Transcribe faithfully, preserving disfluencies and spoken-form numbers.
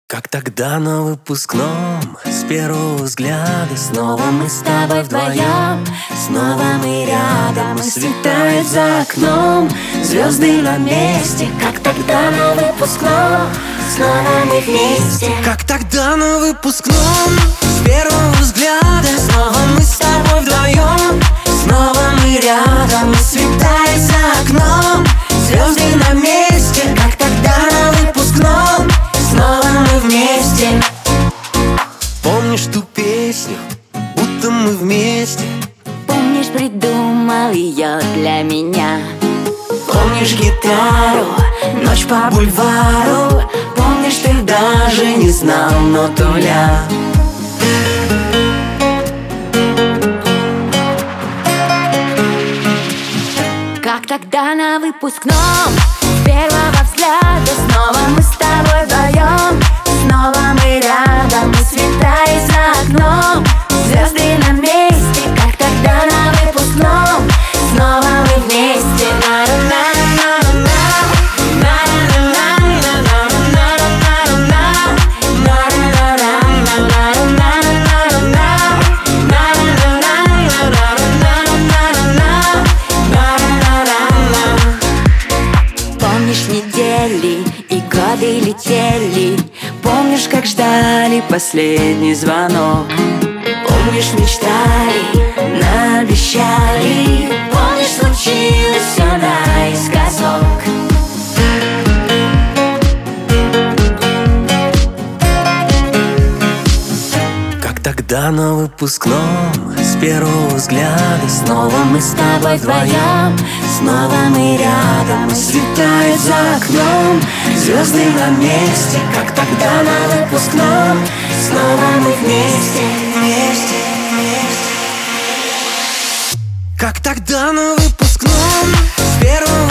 Как тогда на выпускном, с первого взгляда, снова мы с тобой вдвоем, снова мы рядом, и светает за окном звезды на месте. Как тогда на выпускном, снова мы вместе. Как тогда на выпускном, с первого взгляда, снова мы с тобой вдвоем, снова мы рядом, и светает за окном звезды на месте. Как тогда на выпускном, снова мы вместе. Помнишь ту песню, будто мы вместе? Помнишь, придумал ее для меня? Помнишь гитару, ночь по бульвару? Помнишь, ты даже не знал ноту ля? Как тогда на выпускном, с первого взгляда, снова мы с тобой вдвоем, снова мы рядом, и светает за окном звезды на месте. Как тогда на выпускном, снова мы вместе. Помнишь недели и годы летели? Помнишь, как ждали последний звонок? Помнишь, мечтали, наобещали? Помнишь, случилось все наискосок? Как тогда на выпускном, с первого взгляда, снова мы с тобой вдвоем, снова мы рядом, и светает за окном звезды на месте. Как тогда на выпускном, снова мы вместе, вместе, вместе. Как тогда на выпускном, с первого